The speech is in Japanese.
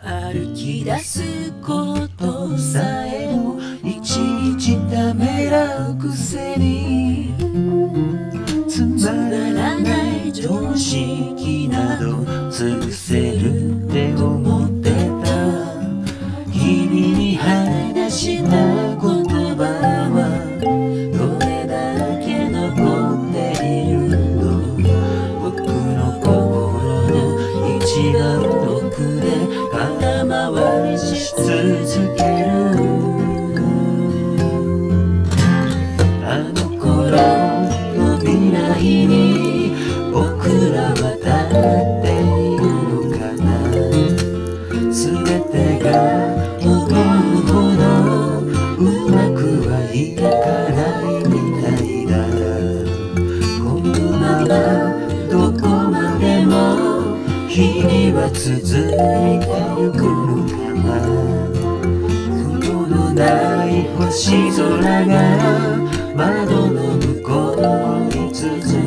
歩き出すことさえもいちいちためらうくせに、つまらない常識など潰せるって思ってた。君に話した言葉はどれだけ残っているの。僕の心の一番奥で空回りし続ける。あの頃の未来に僕らは立っているのかな。全てが思うほどうまくはいかないみたいだ。このままどこまでも日々は続いてゆくのかな。雲のない星空が窓の向こうに続